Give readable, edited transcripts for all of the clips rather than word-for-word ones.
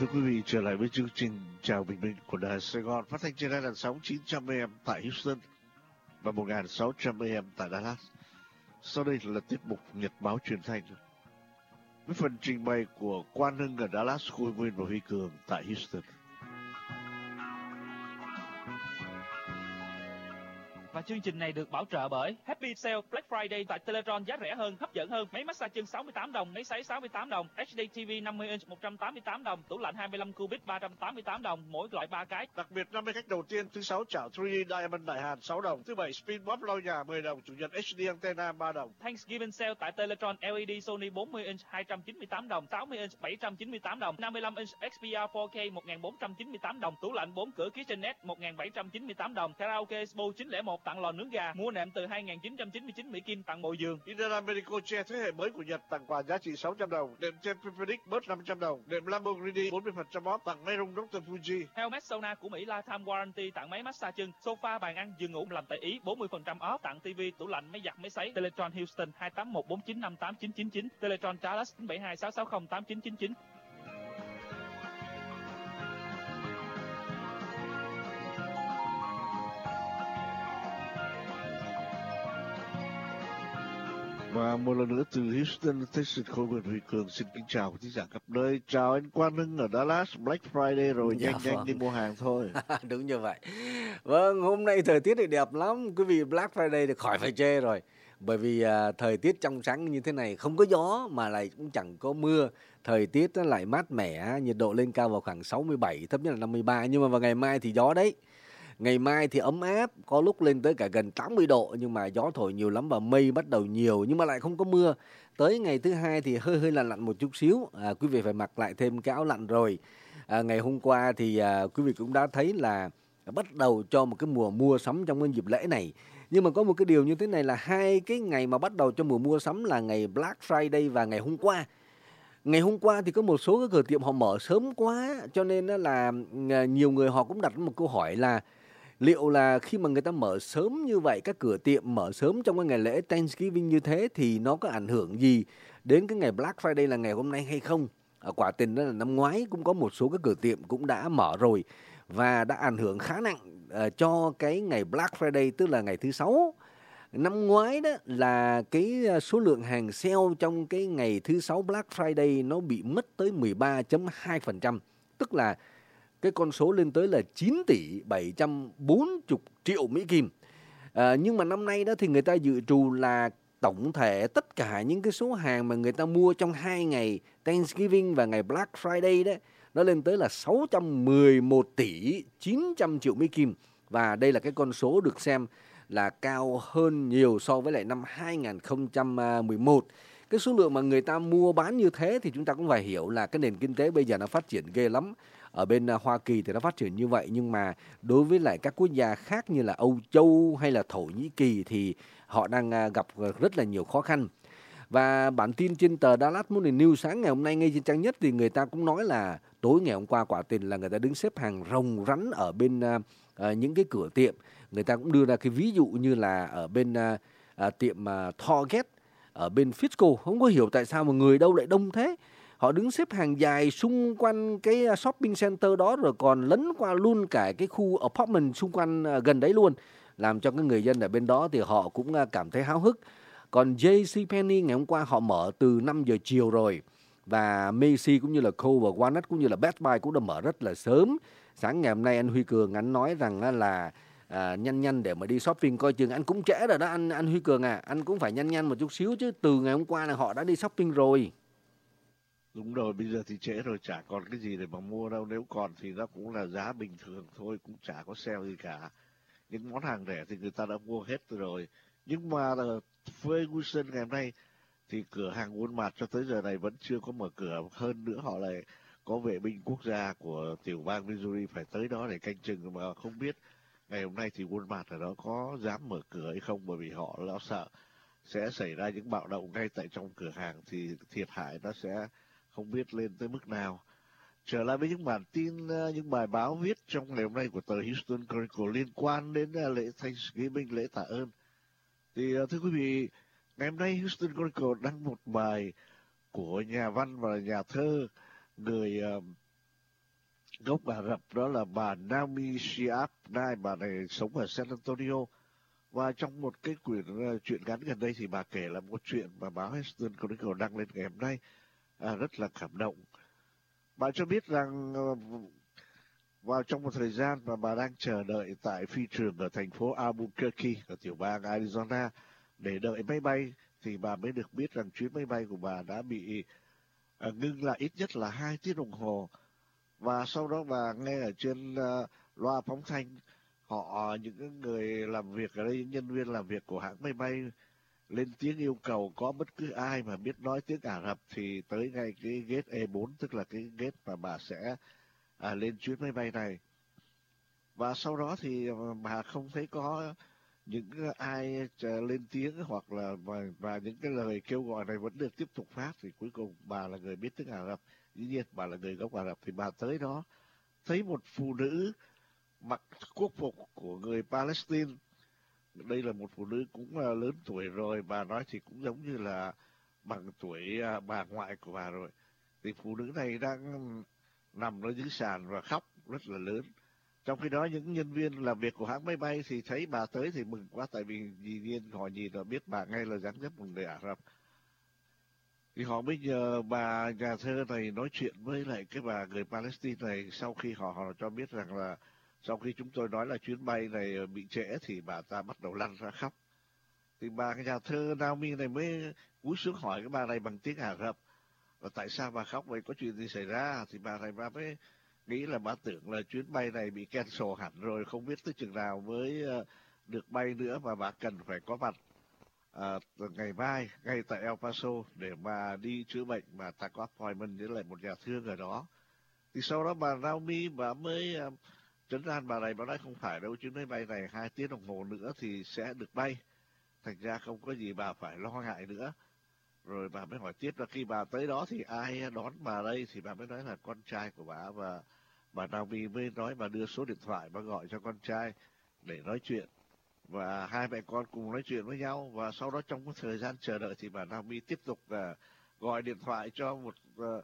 Thưa quý vị, trở lại với chương trình Chào Bình Minh của Đài Sài Gòn, phát thanh trên hai làn sóng 900 AM tại Houston và 1600 AM tại Dallas. Sau đây là tiết mục Nhật báo truyền thanh với phần trình bày của Quan Hưng ở Dallas, Khôi Nguyên và Huy Cường tại Houston. Và chương trình này được bảo trợ bởi Happy Sale Black Friday tại Teletron, giá rẻ hơn, hấp dẫn hơn. Máy massage chân 68 đồng, máy sấy 68 đồng, HD TV 50 inch 188 đồng, tủ lạnh 25 cubic 388 đồng, mỗi loại 3 cái. Đặc biệt 50 khách đầu tiên, thứ 6 chảo 3D Diamond Đại Hàn 6 đồng, thứ 7 Spin Bóp lau nhà 10 đồng, chủ nhật HD antenna 3 đồng. Thanksgiving Sale tại Teletron, LED Sony 40 inch 298 đồng, 60 inch 798 đồng, 55 inch XPR 4K 1498 đồng, tủ lạnh 4 cửa KitchenAid 1798 đồng, karaoke Spo 901 tặng lò nướng gà, mua nệm từ 2.999 Mỹ Kim tặng bộ giường. Indira Medical Chair thế hệ mới của Nhật tặng quà giá trị 600 đồng, đệm Tempur-Pedic bớt 500 đồng, đệm Lamborghini 40% off tặng máy rung Dr. Fuji. Helmet Sauna của Mỹ Lifetime Warranty tặng máy massage chân, sofa, bàn ăn, giường ngủ làm tại Ý 40% off tặng TV, tủ lạnh, máy giặt, máy sấy. Teletron Houston 28149589999, Teletron Dallas 97266089999. Và một lần nữa từ Houston, Texas, Khôi Nguyên Huy Cường xin kính chào quý thính giả khắp nơi. Chào anh Quan Hưng ở Dallas, Black Friday rồi, nhanh đi mua hàng thôi. Đúng như vậy. Vâng, hôm nay thời tiết thì đẹp lắm. Quý vị, Black Friday thì khỏi phải chê rồi. Bởi vì thời tiết trong sáng như thế này, không có gió mà lại cũng chẳng có mưa. Thời tiết nó lại mát mẻ, nhiệt độ lên cao vào khoảng 67, thấp nhất là 53. Nhưng mà vào ngày mai thì gió đấy. Ngày mai thì ấm áp, có lúc lên tới cả gần 80 độ, nhưng mà gió thổi nhiều lắm và mây bắt đầu nhiều, nhưng mà lại không có mưa. Tới ngày thứ hai thì hơi lạnh một chút xíu, quý vị phải mặc lại thêm cái áo lạnh rồi. Ngày hôm qua thì quý vị cũng đã thấy là bắt đầu cho một cái mùa mua sắm trong cái dịp lễ này. Nhưng mà có một cái điều như thế này là hai cái ngày mà bắt đầu cho mùa mua sắm là ngày Black Friday và ngày hôm qua. Ngày hôm qua thì có một số cái cửa tiệm họ mở sớm quá, cho nên là nhiều người họ cũng đặt một câu hỏi là liệu là khi mà người ta mở sớm như vậy, các cửa tiệm mở sớm trong cái ngày lễ Thanksgiving như thế thì nó có ảnh hưởng gì đến cái ngày Black Friday là ngày hôm nay hay không? Quả tình đó là năm ngoái cũng có một số cái cửa tiệm cũng đã mở rồi và đã ảnh hưởng khá nặng cho cái ngày Black Friday, tức là ngày thứ 6. Năm ngoái đó là cái số lượng hàng sale trong cái ngày thứ 6 Black Friday nó bị mất tới 13.2%, tức là cái con số lên tới là 9 tỷ 740 triệu Mỹ Kim. Nhưng mà năm nay đó thì người ta dự trù là tổng thể tất cả những cái số hàng mà người ta mua trong 2 ngày Thanksgiving và ngày Black Friday đó, nó lên tới là 611 tỷ 900 triệu Mỹ Kim. Và đây là cái con số được xem là cao hơn nhiều so với lại năm 2011. Cái số lượng mà người ta mua bán như thế thì chúng ta cũng phải hiểu là cái nền kinh tế bây giờ nó phát triển ghê lắm. Ở bên Hoa Kỳ thì nó phát triển như vậy, nhưng mà đối với lại các quốc gia khác như là Âu Châu hay là Thổ Nhĩ Kỳ thì họ đang gặp rất là nhiều khó khăn. Và bản tin trên tờ Dallas Morning News sáng ngày hôm nay ngay trên trang nhất thì người ta cũng nói là tối ngày hôm qua quả tình là người ta đứng xếp hàng rồng rắn ở bên những cái cửa tiệm. Người ta cũng đưa ra cái ví dụ như là ở bên tiệm Target, ở bên Frisco, không có hiểu tại sao mà người đâu lại đông thế. Họ đứng xếp hàng dài xung quanh cái shopping center đó, rồi còn lấn qua luôn cả cái khu apartment xung quanh gần đấy luôn, làm cho cái người dân ở bên đó thì họ cũng cảm thấy háo hức. Còn JCPenney ngày hôm qua họ mở từ 5 giờ chiều rồi, và Macy cũng như là Kohl's và Walmart cũng như là Best Buy cũng đã mở rất là sớm. Sáng ngày hôm nay anh Huy Cường anh nói rằng là nhanh để mà đi shopping, coi chừng anh cũng trễ rồi đó anh Huy Cường à, anh cũng phải nhanh một chút xíu chứ, từ ngày hôm qua là họ đã đi shopping rồi. Đúng rồi, bây giờ thì trễ rồi, chả còn cái gì để mà mua đâu. Nếu còn thì nó cũng là giá bình thường thôi, cũng chả có sale gì cả. Những món hàng rẻ thì người ta đã mua hết rồi. Nhưng mà Ferguson ngày hôm nay thì cửa hàng Walmart cho tới giờ này vẫn chưa có mở cửa. Hơn nữa họ lại có vệ binh quốc gia của tiểu bang Missouri phải tới đó để canh chừng, mà không biết ngày hôm nay thì Walmart ở đó có dám mở cửa hay không, bởi vì họ lo sợ sẽ xảy ra những bạo động ngay tại trong cửa hàng thì thiệt hại nó sẽ không biết lên tới mức nào. Trở lại với những bản tin, những bài báo viết trong ngày hôm nay của tờ Houston Chronicle liên quan đến lễ Thanksgiving, lễ tạ ơn. Thì thưa quý vị, ngày hôm nay Houston Chronicle đăng một bài của nhà văn và nhà thơ người gốc Ả Rập, đó là bà Naomi Shihab. Bà này sống ở San Antonio. Và trong một cái chuyện ngắn gần đây thì bà kể là một chuyện mà báo Houston Chronicle đăng lên ngày hôm nay, rất là cảm động. Bà cho biết rằng vào trong một thời gian mà bà đang chờ đợi tại phi trường ở thành phố Albuquerque ở tiểu bang Arizona để đợi máy bay, thì bà mới được biết rằng chuyến máy bay của bà đã bị ngưng lại ít nhất là 2 tiếng đồng hồ. Và sau đó bà nghe ở trên loa phóng thanh, những người làm việc ở đây, những nhân viên làm việc của hãng máy bay lên tiếng yêu cầu có bất cứ ai mà biết nói tiếng Ả Rập thì tới ngay cái gate E4, tức là cái gate mà bà sẽ lên chuyến máy bay này. Và sau đó thì bà không thấy có những ai lên tiếng, hoặc là và những cái lời kêu gọi này vẫn được tiếp tục phát. Thì cuối cùng bà là người biết tiếng Ả Rập, dĩ nhiên bà là người gốc Ả Rập, thì bà tới đó thấy một phụ nữ mặc quốc phục của người Palestine. Đây là một phụ nữ cũng lớn tuổi rồi, bà nói thì cũng giống như là bằng tuổi bà ngoại của bà rồi. Thì phụ nữ này đang nằm ở dưới sàn và khóc rất là lớn. Trong khi đó những nhân viên làm việc của hãng máy bay thì thấy bà tới thì mừng quá, tại vì dĩ nhiên họ nhìn và biết bà ngay là dáng dấp một người Ả Rập. Thì họ mới nhờ bà nhà thơ này nói chuyện với lại cái bà người Palestine này, sau khi họ cho biết rằng là sau khi chúng tôi nói là chuyến bay này bị trễ thì bà ta bắt đầu lăn ra khóc. Thì bà nhà thơ Naomi này mới cúi xuống hỏi cái bà này bằng tiếng Ả Rập là tại sao bà khóc vậy, có chuyện gì xảy ra. Thì bà này mới nghĩ là bà tưởng là chuyến bay này bị cancel hẳn rồi, không biết tới chừng nào mới được bay nữa, và bà cần phải có mặt ngày mai ngay tại El Paso để mà đi chữa bệnh, mà ta có appointment với lại một nhà thương ở đó. Thì sau đó bà Naomi bà mới trấn an bà này, bà nói không phải đâu, chuyến máy bay này 2 tiếng đồng hồ nữa thì sẽ được bay, thành ra không có gì bà phải lo ngại nữa. Rồi bà mới hỏi tiếp là khi bà tới đó thì ai đón bà đây, thì bà mới nói là con trai của bà. Và bà Naomi mới nói bà đưa số điện thoại, bà gọi cho con trai để nói chuyện, và hai mẹ con cùng nói chuyện với nhau. Và sau đó trong cái thời gian chờ đợi thì bà Naomi tiếp tục gọi điện thoại cho một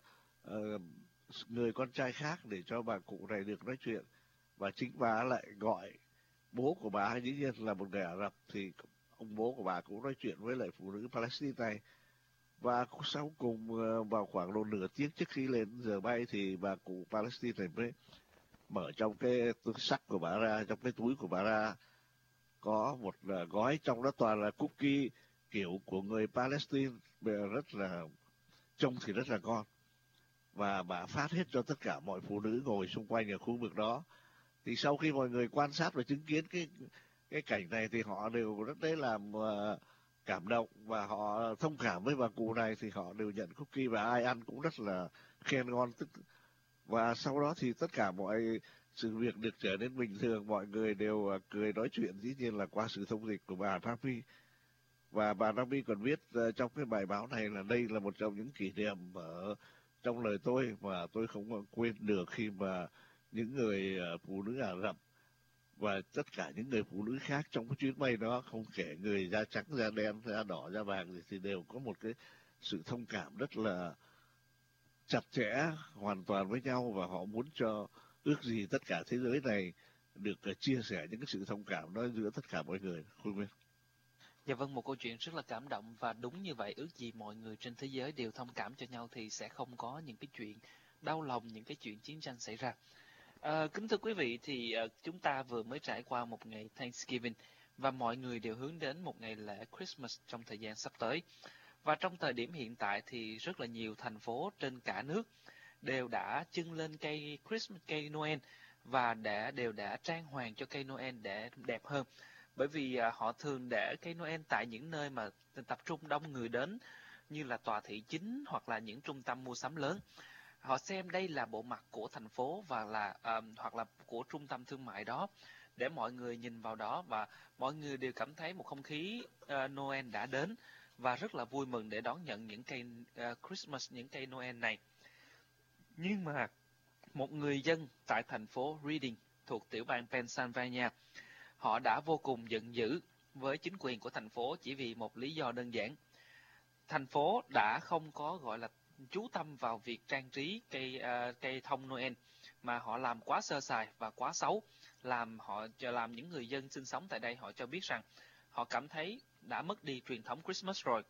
người con trai khác để cho bà cụ này được nói chuyện. Và chính bà lại gọi bố của bà, dĩ nhiên là một người Ả Rập, thì ông bố của bà cũng nói chuyện với lại phụ nữ Palestine này. Và sau cùng vào khoảng độ nửa tiếng trước khi lên giờ bay thì bà cụ Palestine này mới mở trong cái túi xách của bà ra, trong cái túi của bà ra có một gói trong đó toàn là cookie kiểu của người Palestine, rất là trông thì rất là ngon, và bà phát hết cho tất cả mọi phụ nữ ngồi xung quanh ở khu vực đó. Thì sau khi mọi người quan sát và chứng kiến cái cảnh này thì họ đều rất đấy làm cảm động, và họ thông cảm với bà cụ này, thì họ đều nhận cookie và ai ăn cũng rất là khen ngon. Và sau đó thì tất cả mọi sự việc được trở nên bình thường, mọi người đều cười nói chuyện, dĩ nhiên là qua sự thông dịch của bà Naomi. Và bà Naomi còn viết trong cái bài báo này là đây là một trong những kỷ niệm ở trong lời tôi mà tôi không quên được, khi mà những người phụ nữ Ả Rập và tất cả những người phụ nữ khác trong cái chuyến bay đó, không kể người da trắng, da đen, da đỏ, da vàng gì, thì đều có một cái sự thông cảm rất là chặt chẽ, hoàn toàn với nhau, và họ muốn cho ước gì tất cả thế giới này được chia sẻ những cái sự thông cảm đó giữa tất cả mọi người. Khôi Nguyên. Dạ vâng, một câu chuyện rất là cảm động, và đúng như vậy, ước gì mọi người trên thế giới đều thông cảm cho nhau thì sẽ không có những cái chuyện đau lòng, những cái chuyện chiến tranh xảy ra. Kính thưa quý vị, thì chúng ta vừa mới trải qua một ngày Thanksgiving, và mọi người đều hướng đến một ngày lễ Christmas trong thời gian sắp tới. Và trong thời điểm hiện tại thì rất là nhiều thành phố trên cả nước đều đã trưng lên cây Christmas, cây Noel, và đều đã trang hoàng cho cây Noel để đẹp hơn. Bởi vì họ thường để cây Noel tại những nơi mà tập trung đông người đến, như là tòa thị chính hoặc là những trung tâm mua sắm lớn. Họ xem đây là bộ mặt của thành phố và hoặc là của trung tâm thương mại đó, để mọi người nhìn vào đó và mọi người đều cảm thấy một không khí Noel đã đến, và rất là vui mừng để đón nhận những cây Christmas, những cây Noel này. Nhưng mà một người dân tại thành phố Reading thuộc tiểu bang Pennsylvania, họ đã vô cùng giận dữ với chính quyền của thành phố chỉ vì một lý do đơn giản. Thành phố đã không có gọi là chú tâm vào việc trang trí cây thông Noel, mà họ làm quá sơ sài và quá xấu, làm những người dân sinh sống tại đây họ cho biết rằng họ cảm thấy đã mất đi truyền thống Christmas rồi.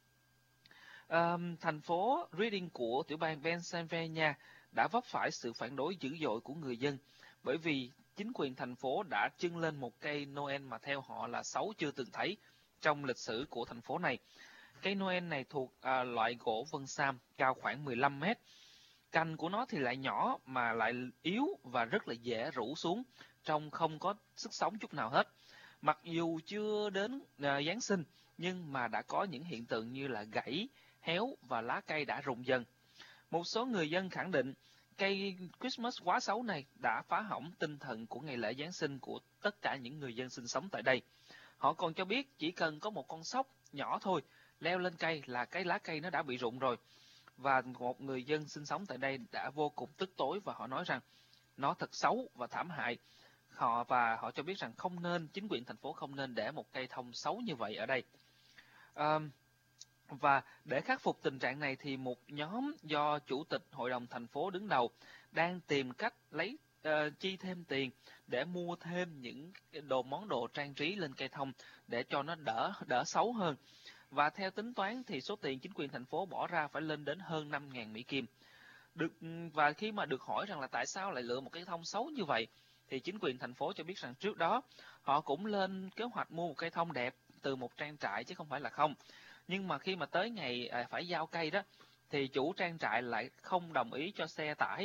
Thành phố Reading của tiểu bang Pennsylvania đã vấp phải sự phản đối dữ dội của người dân, bởi vì chính quyền thành phố đã trưng lên một cây Noel mà theo họ là xấu chưa từng thấy trong lịch sử của thành phố này. Cây Noel này thuộc loại gỗ vân sam, cao khoảng 15 mét. Cành của nó thì lại nhỏ mà lại yếu và rất là dễ rũ xuống, trông không có sức sống chút nào hết. Mặc dù chưa đến Giáng sinh, nhưng mà đã có những hiện tượng như là gãy, héo và lá cây đã rụng dần. Một số người dân khẳng định cây Christmas quá xấu này đã phá hỏng tinh thần của ngày lễ Giáng sinh của tất cả những người dân sinh sống tại đây. Họ còn cho biết chỉ cần có một con sóc nhỏ thôi leo lên cây là cái lá cây nó đã bị rụng rồi. Và một người dân sinh sống tại đây đã vô cùng tức tối và họ nói rằng nó thật xấu và thảm hại. Họ cho biết rằng chính quyền thành phố không nên để một cây thông xấu như vậy ở đây. Và để khắc phục tình trạng này thì một nhóm do chủ tịch hội đồng thành phố đứng đầu đang tìm cách chi thêm tiền để mua thêm những món đồ trang trí lên cây thông để cho nó đỡ xấu hơn. Và theo tính toán thì số tiền chính quyền thành phố bỏ ra phải lên đến hơn 5.000 Mỹ Kim. Và khi mà được hỏi rằng là tại sao lại lựa một cây thông xấu như vậy, thì chính quyền thành phố cho biết rằng trước đó họ cũng lên kế hoạch mua một cây thông đẹp từ một trang trại chứ không phải là không. Nhưng mà khi mà tới ngày phải giao cây đó, thì chủ trang trại lại không đồng ý cho xe tải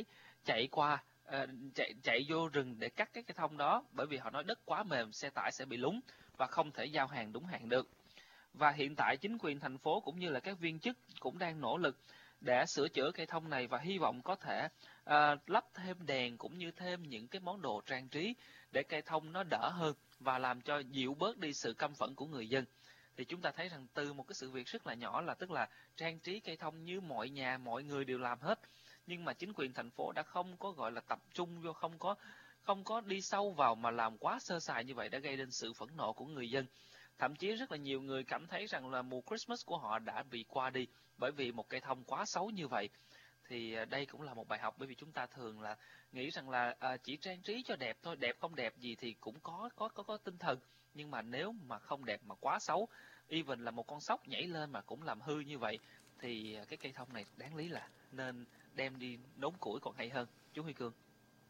chạy vô rừng để cắt cái cây thông đó, bởi vì họ nói đất quá mềm, xe tải sẽ bị lún và không thể giao hàng đúng hạn được. Và hiện tại chính quyền thành phố cũng như là các viên chức cũng đang nỗ lực để sửa chữa cây thông này và hy vọng có thể lắp thêm đèn cũng như thêm những cái món đồ trang trí để cây thông nó đỡ hơn và làm cho dịu bớt đi sự căm phẫn của người dân. Thì chúng ta thấy rằng từ một cái sự việc rất là nhỏ là tức là trang trí cây thông như mọi nhà, mọi người đều làm hết. Nhưng mà chính quyền thành phố đã không có gọi là tập trung vô, không có đi sâu vào mà làm quá sơ sài như vậy đã gây nên sự phẫn nộ của người dân. Thậm chí rất là nhiều người cảm thấy rằng là mùa Christmas của họ đã bị qua đi bởi vì một cây thông quá xấu như vậy. Thì đây cũng là một bài học, bởi vì chúng ta thường là nghĩ rằng là chỉ trang trí cho đẹp thôi, đẹp không đẹp gì thì cũng có tinh thần. Nhưng mà nếu mà không đẹp mà quá xấu, even là một con sóc nhảy lên mà cũng làm hư như vậy, thì cái cây thông này đáng lý là nên đem đi đốn củi còn hay hơn. Chú Huy Cương.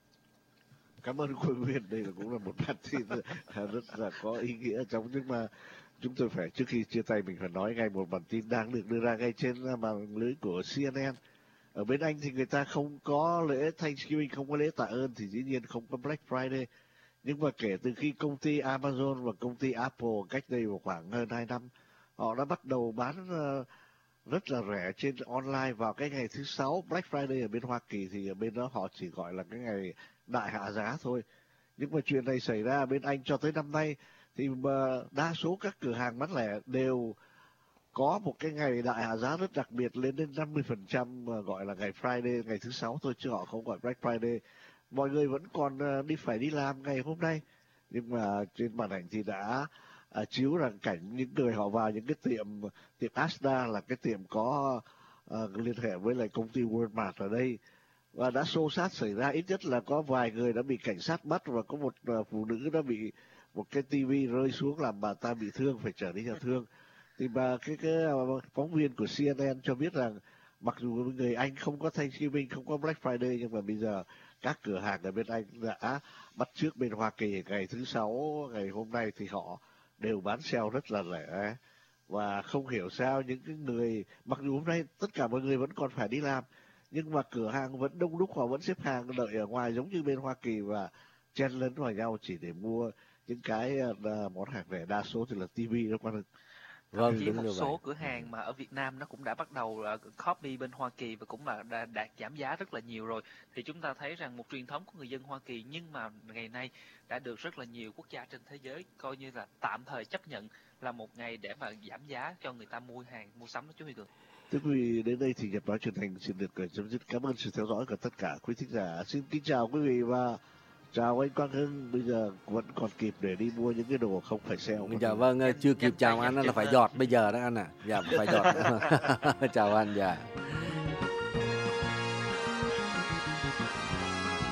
Cảm ơn Khôi Nguyên, đây cũng là một bản tin rất là có ý nghĩa trong, nhưng mà chúng tôi phải, trước khi chia tay mình phải nói ngay một bản tin đang được đưa ra ngay trên mạng lưới của CNN. Ở bên Anh thì người ta không có lễ Thanksgiving, không có lễ tạ ơn thì dĩ nhiên không có Black Friday. Nhưng mà kể từ khi công ty Amazon và công ty Apple cách đây khoảng hơn 2 năm, họ đã bắt đầu bán rất là rẻ trên online vào cái ngày thứ Sáu. Black Friday ở bên Hoa Kỳ thì ở bên đó họ chỉ gọi là cái ngày đại hạ giá thôi. Nhưng mà chuyện này xảy ra ở bên Anh cho tới năm nay thì đa số các cửa hàng bán lẻ đều có một cái ngày đại hạ giá rất đặc biệt lên đến 50%, gọi là ngày Friday, ngày thứ Sáu thôi, chứ họ không gọi Black Friday. Mọi người vẫn còn phải đi làm ngày hôm nay, nhưng mà trên màn ảnh thì đã chiếu rằng cảnh những người họ vào những cái tiệm Asda, là cái tiệm có liên hệ với lại công ty Walmart ở đây, và đã xô xát xảy ra. Ít nhất là có vài người đã bị cảnh sát bắt, và có một phụ nữ đã bị một cái tivi rơi xuống làm bà ta bị thương, phải trở đi nhà thương. Thì cái phóng viên của CNN cho biết rằng mặc dù người Anh không có Thanksgiving, không có Black Friday, nhưng mà bây giờ các cửa hàng ở bên Anh đã bắt chước bên Hoa Kỳ ngày thứ Sáu, ngày hôm nay thì họ đều bán sale rất là rẻ. Và không hiểu sao những cái người, mặc dù hôm nay tất cả mọi người vẫn còn phải đi làm, nhưng mà cửa hàng vẫn đông đúc, họ vẫn xếp hàng đợi ở ngoài giống như bên Hoa Kỳ và chen lấn vào nhau chỉ để mua những cái món hàng rẻ. Đa số thì là TV đó con. Thậm chí một số cửa hàng mà ở Việt Nam nó cũng đã bắt đầu copy bên Hoa Kỳ và cũng là đạt giảm giá rất là nhiều rồi. Thì chúng ta thấy rằng một truyền thống của người dân Hoa Kỳ nhưng mà ngày nay đã được rất là nhiều quốc gia trên thế giới coi như là tạm thời chấp nhận là một ngày để mà giảm giá cho người ta mua sắm đó chú Huy Cường. Thưa quý vị, đến đây thì Nhật Báo Truyền Hình xin được chấm dứt. Cảm ơn sự theo dõi của tất cả quý thính giả. Xin kính chào quý vị và chào anh Quang Hưng. Bây giờ vẫn còn kịp để đi mua những cái đồ không phải sale. Dạ vâng, chưa kịp chào anh là phải giọt bây giờ đó anh ạ. Dạ phải giọt. Chào anh. Dạ.